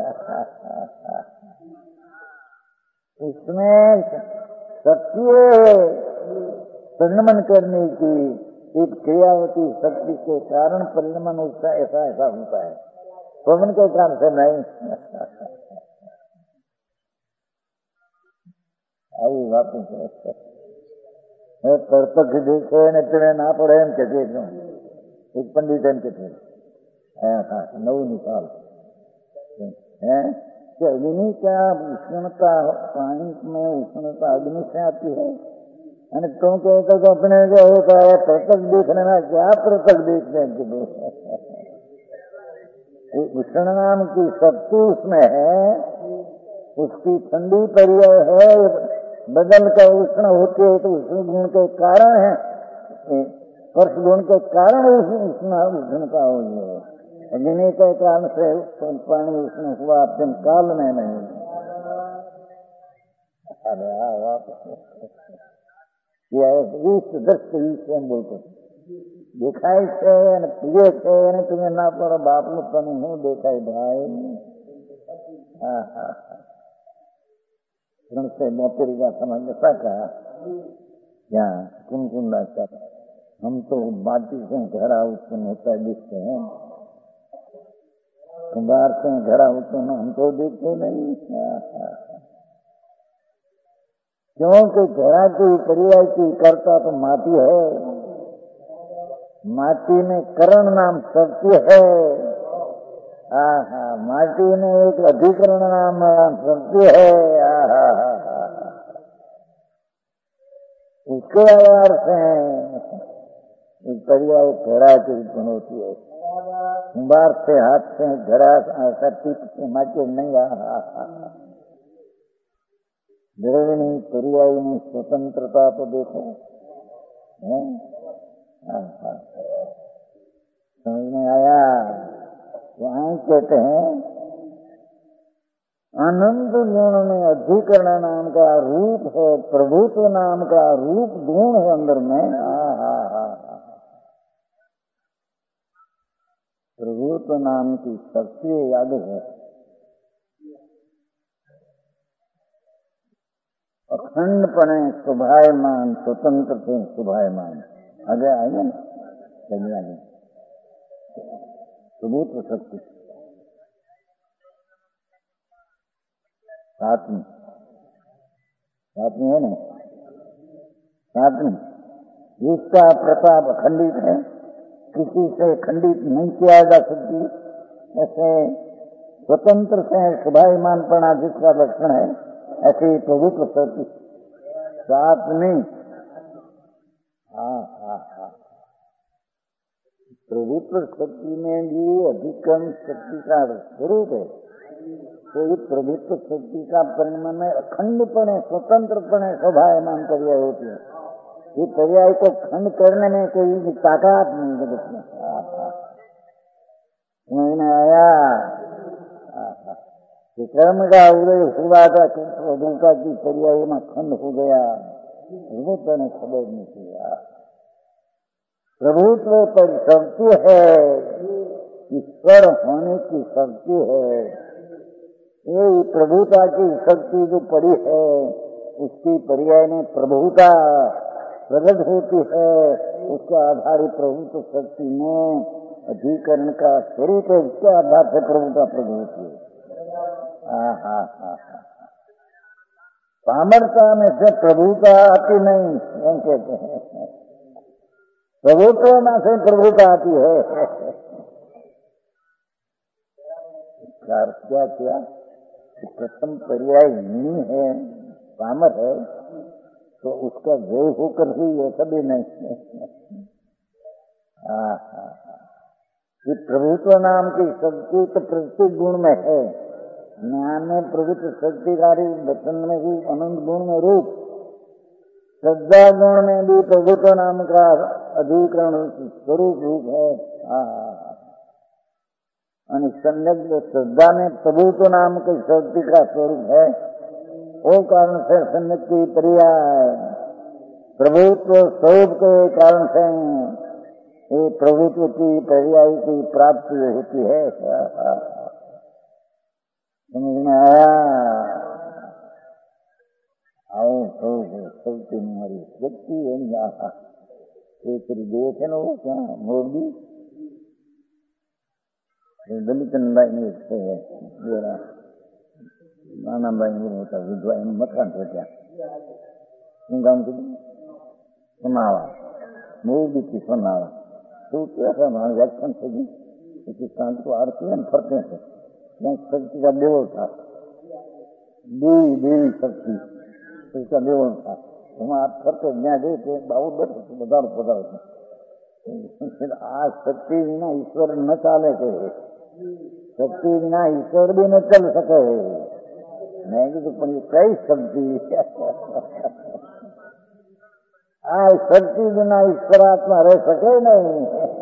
इसमें शक्ति परिणमन करने की एक क्रियावती शक्ति के कारण परिणमन उसका ऐसा ऐसा होता है, पवन के काम से नहीं. આવી વાતો છે. પરપક્ષ દેખે ને તેને ના પડે એમ કે છે. એક પંડિત એમ કે છે નવું નિકાલ है कि अग्नि का उष्णता पानी में उष्णता अग्नि से आती है. અને तुम कहते तो अपने जो होता है प्रत्यक्ष देखने में क्या प्रत्यक्ष देखते हैं. उष्ण नाम की शक्ति उसमें है, उसकी ठंडी पर्याय है. बदल का उष्ण होते है तो उष्ण गुण के कारण है, स्पर्श गुण के कारण उष्ण उष्णता हुई है. अग्नि के कारण से पानी उष्ण हुआ अपने काल में नहीं. दृष्टि विषय बोलते દેખાય છે અને પ્રિય છે એને તમે ના પડો. બાપનું તને શું દેખાય ભાઈ? હા હા ત્રણસો બોતેર ગાથામાં દશા કहा ત્યાં કુમકુંડા हम तो माटी से घड़ा उत्पन्न होता दिखते हैं, कुम्हार से घड़ा उत्पन्न हम तो देखते नहीं। क्योंकि घड़ा की पर्याय की करता तो माटी है, माटी में करण नाम सत्य है। आहा, माटी में एक अधिकरण नाम सत्य है। आहा, उसके आधार से एक पर्याय घड़ा की उत्पन्न होती है। कुम्हार से हाथ से घड़ा टीप से माटी नहीं। आहा, द्रविणी पर्याय में स्वतंत्रता तो देखो है। समझ में आया? वहां कहते हैं अनंत गुण में अधिकरण नाम का रूप है, प्रभुत्व नाम का रूप गुण है अंदर में। प्रभुत्व नाम की शक्ति याद है। अखंडपणे शुभायमान, स्वतंत्र से शुभायमान आगे आएगा ना, चलिए आगे। प्रभुत्व शक्ति सातवीं सातवीं है ना, सातवीं जिसका प्रताप अखंडित है, किसी से खंडित नहीं किया जा सकती, ऐसे स्वतंत्र से शुभायमानपना जिसका लक्षण है, ऐसी प्रभुत्व शक्ति सातवीं। हाँ हाँ हाँ, प्रभुत्व शक्ति में भी अधिकरण शक्ति का स्वरूप है। तो ये प्रभुत्व शक्ति का परिणाम में अखंडपणे, स्वतंत्रपणे स्वभायमान पर्याय होती है। ये पर्याय को खंड करने में कोई ताकत नहीं जगत में। समझ में आया? कर्म का उदय हुआ था, प्रभुता की पर्याय में खंड हो गया, प्रभुत्व ने खबर नहीं किया। प्रभुत्व पर शक्ति है, ईश्वर होने की शक्ति है। ये प्रभुता की शक्ति जो पड़ी है, उसकी पर्याय में प्रभुता प्रकट होती है। उसके आधारित प्रभुत्व शक्ति में अधिकरण का स्वरूप है, उसके आधार से प्रभुता प्रकट होती है। आहा, आहा, सामर्थ्य में से प्रभुता आती नहीं, हम कहते हैं। प्रभुत्व में से प्रभुता आती है। इसका अर्थ क्या किया? प्रथम पर्याय नहीं है, सामर्थ है, तो उसका व्यय होकर ही ये सभी नहीं है। ये प्रभुत्व नाम की शक्ति तो प्रत्येक गुण में है। ज्ञान में प्रभुत्व शक्तिकारी, वचन में भी अनंत गुण में रूप, श्रद्धा गुण में भी प्रभुत्व नाम का अधिकरण स्वरूप रूप है। संलग्न श्रद्धा में प्रभुत्व नाम की शक्ति का स्वरूप है। वो कारण से संलग्न की पर्याय प्रभुत्व स्वरूप के कारण से ये प्रभुत्व की पर्याय की प्राप्ति होती है। समझ में आया? आओ तो सबकी हमारी व्यक्ति है। एक देश है ना, वो क्या मोदी दलित भाई ने नाना भाई होता विधवा मकान था क्या गाँव के सुनावा मोदी की सुनावा तो कैसा वहां व्याख्यान सभी इसी शांति को आरती है फरते थे। शक्ति का देवल था, देवी देवी शक्ति उसका देवल था। हम आप करते ज्ञा गए थे बाबू बैठे थे बदार पदार फिर आज शक्ति बिना ईश्वर न चाले के, शक्ति बिना ईश्वर भी न चल सके। मैं तो कई शक्ति आज शक्ति बिना ईश्वरात्मा रह सके नहीं।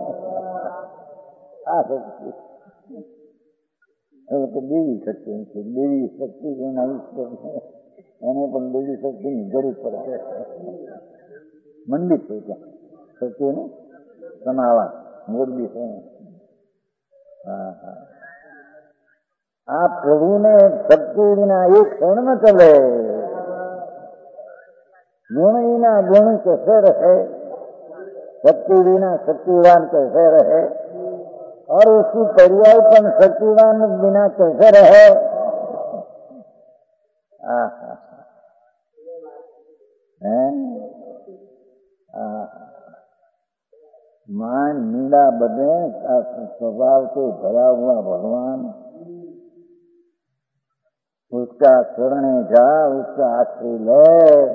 आ शक्ति तो देवी शक्ति देवी शक्ति बिना ईश्वर એને પણ દેવી શક્તિની જરૂર પડે. મંદિર છે ત્યાં શક્તિનું સમાવા મોરબી છે. હા હા આ પ્રભુને શક્તિ વિના એક ક્ષણ ન ચલે. ગુણ વિના ગુણ कैसे रहे? शक्ति बिना शक्तिवान कैसे रहे, और उसकी पर्यायपन शक्तिवान बिना कैसे रहे। आहा, हैं? आहा, मान मीड़ा बदे स्वभाव से भरा हुआ भगवान, उसका शरण जा, उसका आश्रय ले,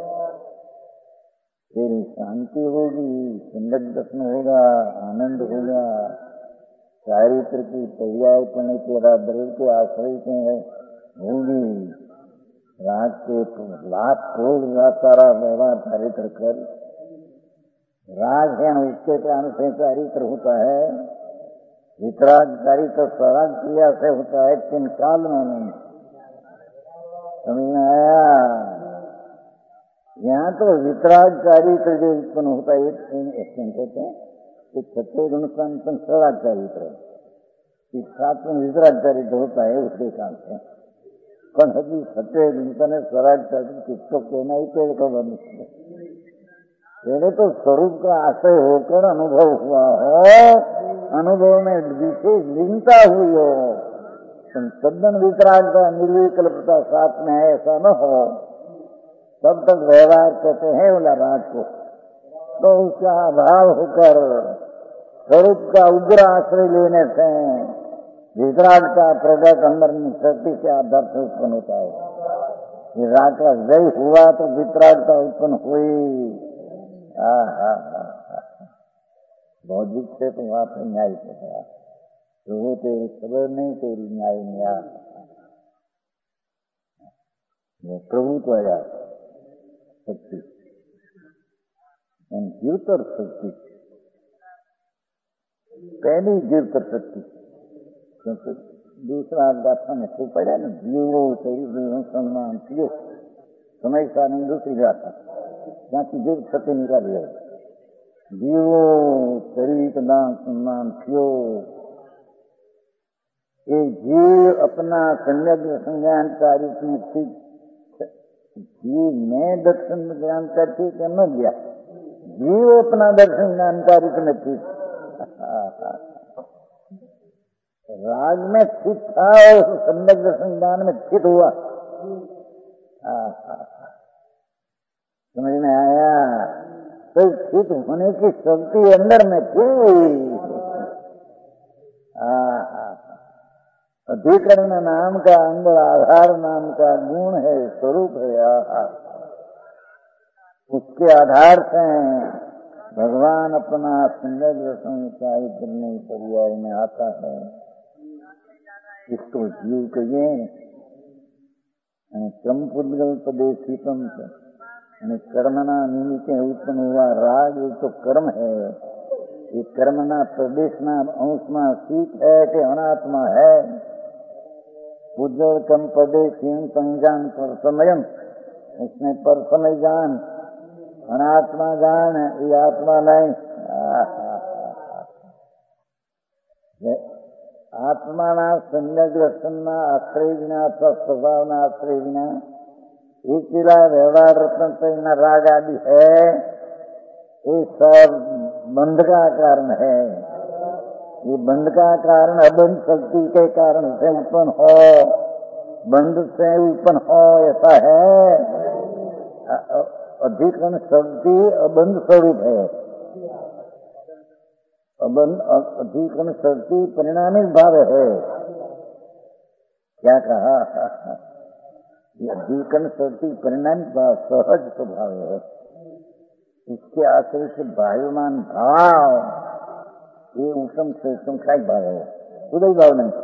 तेरी शांति होगी, सुंदर दर्शन होगा, आनंद होगा। चारित्र की पर्यायपन तेरा द्रव्य के आश्रय से होगी। रात के लाभ खोल सारा व्यवहार चारित्र कर, राग है उसके कारण से चारित्र होता है, वितराग चारित्र स्वराग क्रिया से होता है, तीन काल में नहीं। समझ में आया? यहाँ तो वितराग चारित्र जो उत्पन्न होता है, कहते हैं कि छठे गुण संपन्न स्वराग चारित्र, इस सात में वितराग चारित्र होता है उसके कारण से। पण हजी छठे गुण स्वराग चारित्र किसको कहना ही तेरे को बनी, तेरे तो स्वरूप का आश्रय होकर अनुभव हुआ हो, अनुभव में विशेष लीनता हुई हो, तद्दन वितरागता निर्विकल्पता साथ में है ऐसा न हो, तब तक व्यवहार कहते हैं बोला रात को। तो उसका अभाव होकर स्वरूप का उग्र आश्रय लेने से वितरागता प्रगट अंदर में शक्ति के आधार से उत्पन्न होता है। राग का जय हुआ तो वितरागता उत्पन्न हुई। बौद्धिक से तो वहां पर न्याय पकड़ा, तो वो तेरी खबर नहीं, तेरी न्याय न्याय प्रभु तो आया शक्ति, जीवतर शक्ति, पहली जीवतर शक्ति, क्योंकि दूसरा गाथा में तो पड़ा ना, जीवो शरीर सम्मान थियो, समय का नहीं दूसरी गाथा, यहाँ की जीव शक्ति निकाली है। जीवो शरीर नाम सम्मान थियो, एक जीव अपना संयज्ञ संज्ञान कार्य में ठीक, जीव में दर्शन ज्ञान का ठीक न दिया, जीव अपना दर्शन ज्ञान कार्य में ठीक राग में ठीक था और संयज्ञ संज्ञान में ठीक हुआ। समझ में आया? तो ठीक होने की शक्ति अंदर में थी। अधिकरण नाम का अंदर आधार नाम का गुण है, स्वरूप है। आहा, उसके आधार से भगवान अपना सुंदर दर्शन करने पर्याय में आता है। इसको जीव कहिए क्रम पुद्गल पदेशितम, कर्मना निमित्त उत्पन्न हुआ राग, ये तो कर्म है। ये कर्मना प्रदेशना अंशमा शीत है कि अनात्मा है। पुद्गल कम पदेशी संजान पर समयम, उसने पर समय जान, अनात्मा जान, ये आत्मा नहीं। आत्माना सम्यक दर्शनना आश्रय विना अथवा स्वभावना आश्रय विना इसीला व्यवहार रत्न राग आदि है, ये सब बंध का कारण है। ये बंध का कारण अबंध शक्ति के कारण से उत्पन्न हो, बंध से उत्पन्न हो ऐसा है। अधिकरण शक्ति अबंध स्वरूप है। अबंध अधिकरण शक्ति परिणामिक भाव है। क्या कहा? अधिकरण शक्ति परिणामिक भाव सहज स्वभाव है। इसके आश्रय से वायुमान भाव ये उत्तम से संख्याक भाव है, उदय भाव नहीं।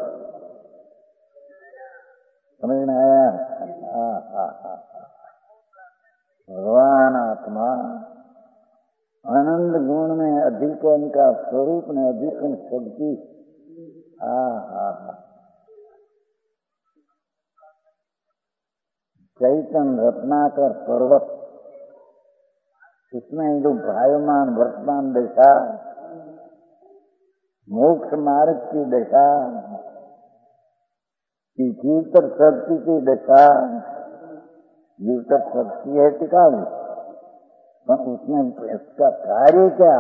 समझ में आया? भगवान आत्मा आनंद गुण में अधिकरण का स्वरूप में अधिकरण शक्ति। चैतन्य रत्नाकर पर्वत, इसमें जो भायमान वर्तमान दशा, मोक्ष मार्ग की दशा, जीवतर शक्ति की दशा, जीवतर शक्ति है टिकाऊ, पर उसमें इसका कार्य क्या?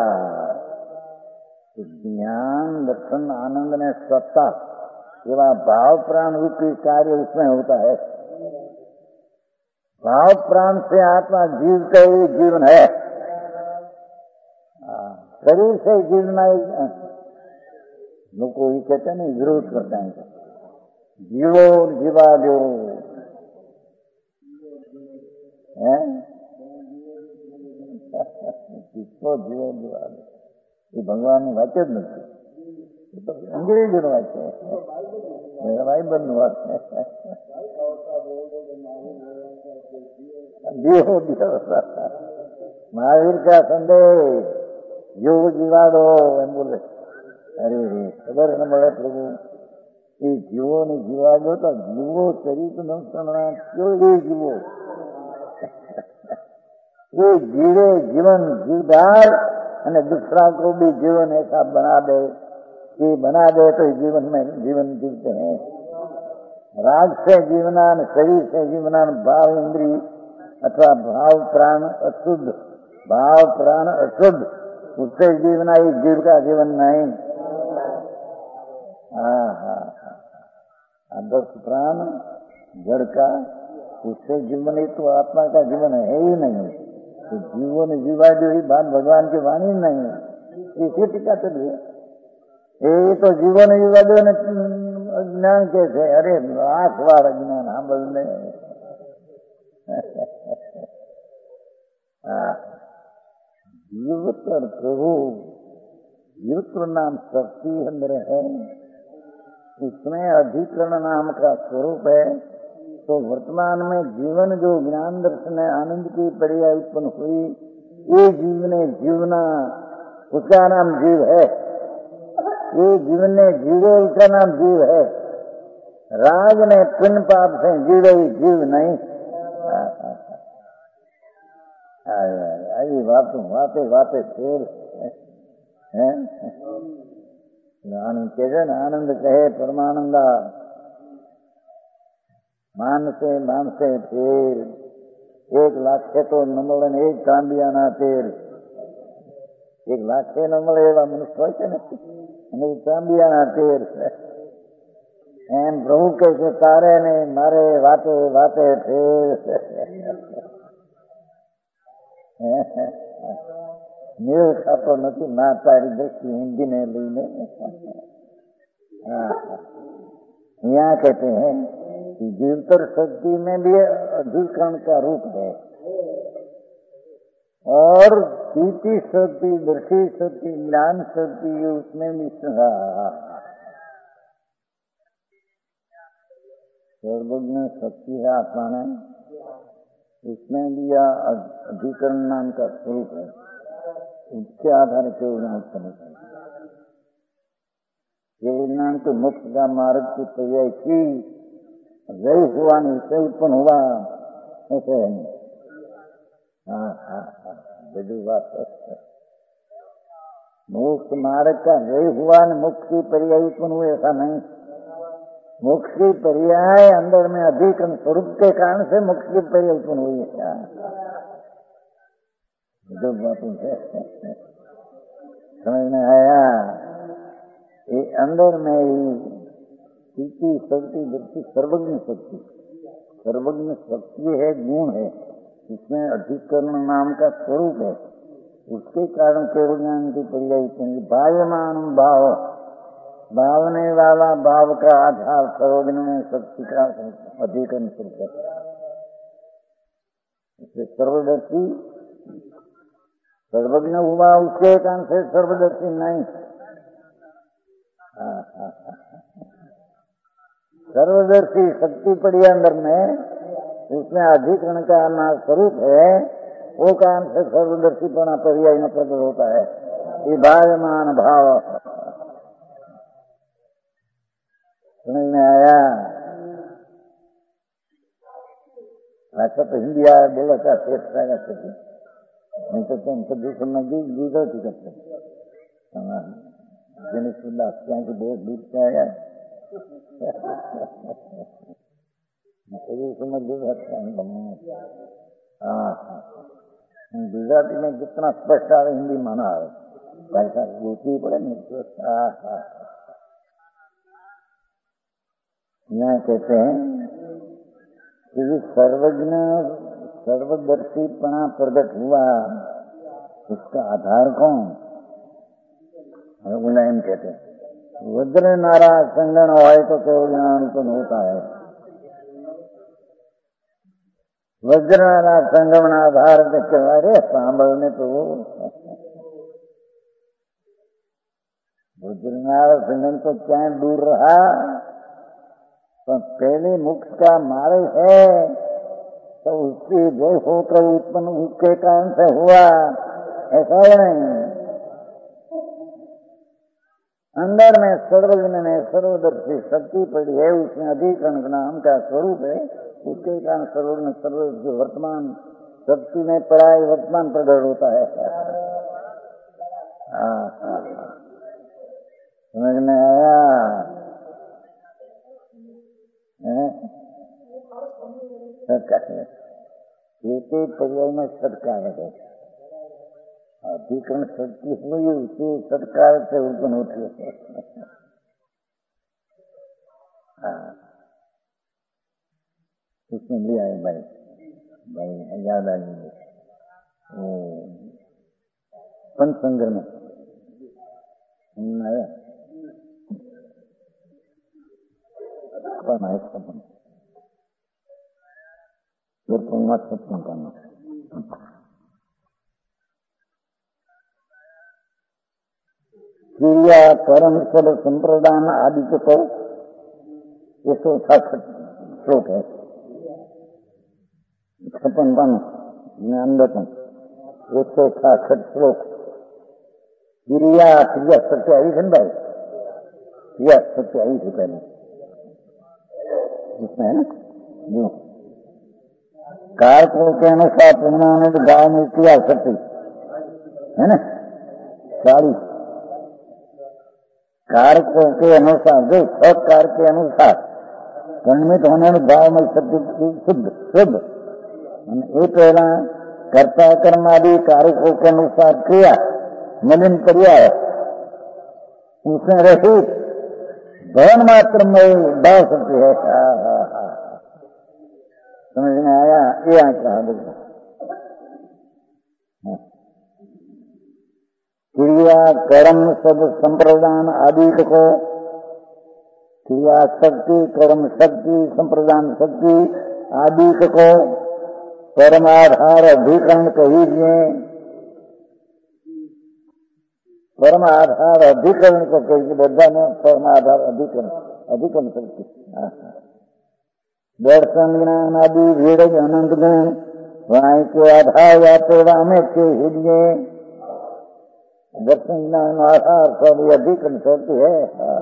ज्ञान दर्शन आनंद ने सत्ता केवल भाव प्राण रूपी कार्य उसमें होता है। भाव प्राण से आत्मा जीवता ही जीवन है। शरीर से जीवना लोग को ये कहते नहीं, विरोध करते हैं। जीवो जीवा दो है किसको जीवो जीवा दो, ये भगवान ने वाक्य જ નથી, એ તો અંગ્રેજીનું વાક્ય છે, मेरा भाई बंद हुआ जीवो जीवो। महावीर का संदेश योग जीवा दो एम बोले। अरे रे खबर न મળે પ્રભુ, એ જીવો ને જીવા દો તો જીવો શરીર નો क्यों ये जीवो, ये जीवे जीवन जीवदार અને दूसरा को भी जीवन ऐसा बना दे कि बना दे तो जीवन में जीवन जीवते हैं। राग से जीवनान, शरीर से जीवनान, भाव इंद्री अथवा भाव प्राण अशुद्ध, भाव प्राण अशुद्ध, उससे जीवना ही जीव का जीवन नहीं। हाँ हाँ आदर्श प्राण जड़ का, उससे जीवन ही तो आत्मा का जीवन है ही नहीं। तो जीवन जीवा जो ही बात भगवान की वाणी नहीं, इसी टीका चलिए। ये तो जीवन जीवा जो ने ज्ञान कैसे, अरे आख बार अज्ञान हाँ बोलने जीवतर प्रभु, जीवत्र नाम शक्ति अंदर है, उसमें अधिकरण नाम का स्वरूप है। तो वर्तमान में जीवन जो ज्ञान दर्शन है, आनंद की पर्याय उत्पन्न हुई, ये जीवन जीवना, उसका नाम जीव है। ये जीवन ने जीवे, उसका नाम जीव है। राग ने पुण्य पाप से जीवे, जीव नहीं। आई बात वाते वाते फिर है आनंद कहे न, आनंद कहे परमानंदा, मान से मान से फिर एक लाख है तो नमलन एक तांबियाना तेल, एक लाख है नमल एवं मनुष्य હોય છે ને, તાંબિયાના તેલ એમ પ્રભુ કહે છે તારે ને મારે વાતે વાતે ફેર મેળ ખાતો નથી ના તારી દ્રષ્ટિ હિન્દીને લઈને। यहाँ कहते हैं कि जीवतर शक्ति में भी अधिकरण का रूप है, और सीति शक्ति, दृष्टि शक्ति, ज्ञान शक्ति, उसमें भी सर्वज्ञ शक्ति है आत्मा ने, उसमें भी यह अधिकरण नाम का स्वरूप है। उसके आधार से ज्ञान उत्पन्न है। ये ज्ञान के मोक्ष का मार्ग की तैयारी की रही हुआ नहीं से उत्पन्न हुआ ऐसे है। हाँ हाँ हाँ बड़ी बात है। मोक्ष मार्ग का रही हुआ न मोक्ष की पर्याय उत्पन्न हुए ऐसा नहीं। मोक्ष की पर्याय अंदर में अधिकरण स्वरूप के कारण से मोक्ष की पर्याय उत्पन्न हुई है। क्या जो बातों से समझ में आया? ये अंदर में सीति शक्ति दृष्टि सर्वज्ञ शक्ति, सर्वज्ञ शक्ति है, गुण है, इसमें अधिकरण नाम का स्वरूप है। उसके कारण केवल ज्ञान की पर्याय भाव्यमान भाव, भावने वाला भाव का आधार सर्वज्ञ शक्ति का अधिकरण स्वरूप है। इससे सर्वदर्शी सर्वज्ञ हुआ, उसके कारण से सर्वदर्शी नहीं। सर्वदर्शी शक्ति पड़ी अंदर में, उसमें अधिकरण का नाम स्वरूप है, वो कारण से सर्वदर्शी पना पर्याय में प्रकट होता है। ये भाव्यमान भाव समझ में आया? अच्छा तो हिंदी आया बोला था सेठ का सकती नहीं तो तुम तो दूसरे में दूसरा की करते जिन्हें सुधा क्या की बहुत दूर से आया समझ दे सकते हैं। हाँ हाँ गुजराती में जितना स्पष्ट आवे हिंदी माना आवे, भाषा पूछनी पड़े नहीं। यहाँ कहते हैं कि सर्वज्ञ सर्वदर्शीपणा प्रकट हुआ, उसका आधार कौन? गुलाम कहते हैं वज्र नारा संगण હોય तो केवल ज्ञान उत्पन्न होता है। वज्र नारा संगम आधार अरे सांभळने तो वज्र नारा संगम तो क्या दूर रहा, तो पहले मुख का मारे है तो उसकी जो होकर उत्पन्न उसके कारण से हुआ, ऐसा नहीं। अंदर में सर्वज्ञ में सर्वदर्शी शक्ति पड़ी है, उसमें अधिकरण नाम का स्वरूप है, उसके कारण सर्वज्ञ सर्वदर्शी वर्तमान शक्ति में पढ़ाई वर्तमान प्रकट होता है। समझ में आया? एक एक पर्याय में सरकार है, अधिकरण शक्ति हुई उसी सरकार से उत्पन्न होती है। उसमें लिया है भाई भाई याद आ गई पंच संग्रह में आया सपन सपन करना क्रिया परम सद संप्रदान आदि के तो ये तो श्लोक है छप्पन पन ज्ञानदतन एक सौ छाछठ श्लोक। क्रिया क्रिया सत्य आई थी भाई, क्रिया सत्य आई थी पहले इसमें है ना जो कारकों के अनुसार पूर्णानंद गांव में क्रिया शक्ति है ना चालीस कारकों के अनुसार जो सब कारक के अनुसार परिणमित होने में भाव में शक्ति शुद्ध शुद्ध ये पहला कर्ता कर्म आदि कारकों के अनुसार क्रिया मलिन पर्याय उसमें रहित भवन मात्र में भाव शक्ति है। समझ में आया? ये कहा देखो क्रिया कर्म सब संप्रदान आदि को क्रिया शक्ति कर्म शक्ति संप्रदान शक्ति आदि को परमाधार अधिकरण कहिए। परमाधार अधिकरण को कहिए बद्धा में परमाधार अधिकरण अधिकरण शक्ति दर्शन ज्ञान आदि भीड़ अनंत गुण वहीं के आधार या तो में के हिलिए दर्शन ज्ञान आधार सब अधिकरण शक्ति है।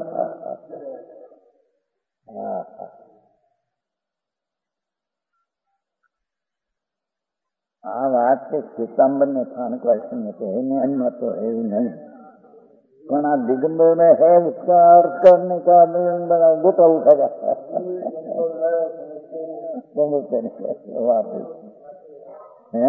આ વાત કે સિતંબર ને स्थान क्वेश्चन में तो है नहीं, अन्य तो है ही नहीं, पर आप दिगंबर में है उसका अर्थ करने का बड़ा गोता उठेगा वापिस है।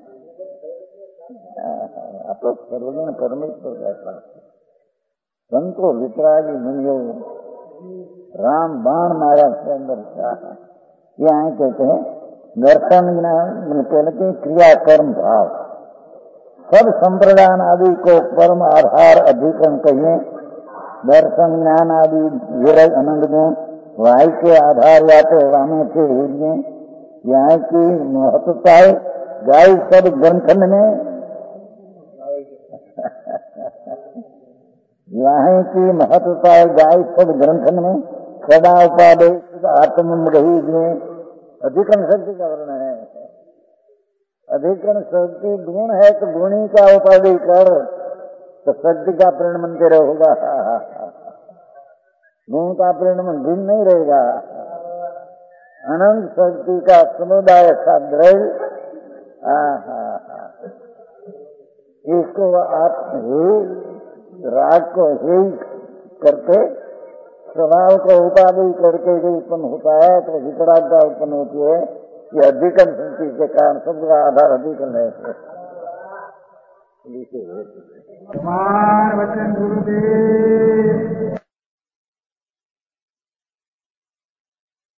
आप लोग सर्वजन परमेश्वर का संतो वितरागी मुनियो राम बाण मारा के अंदर यहाँ कहते हैं दर्शन ज्ञान कहने के क्रिया कर्म भाव सब संप्रदान आदि को परम आधार अधिकरण कहिए। दर्शन ज्ञान आदि विरज अनंत गुण वायु के आधार या तो रामे के हुए यहाँ की महत्वता है गाय सब ग्रंथन में यहाँ की महत्वता है गाय सब ग्रंथन में सदा उपादेश आत्म रही अधिकरण शक्ति का वर्ण है। अधिकरण शक्ति गुण है तो गुणी का उपाधि कर तो शक्ति का परिणाम तेरा होगा। गुण का परिणाम गुण नहीं रहेगा। अनंत शक्ति का समुदाय का द्रव्य इसको आप ही राग को ही करके स्वभाव को उपाधि करके जो उत्पन्न होता है तो वितरागता उत्पन्न होती है। ये अधिकरण शक्ति के कारण शब्द का आधार अधिकरण है। विषय है। कुमार वचन गुरुदेव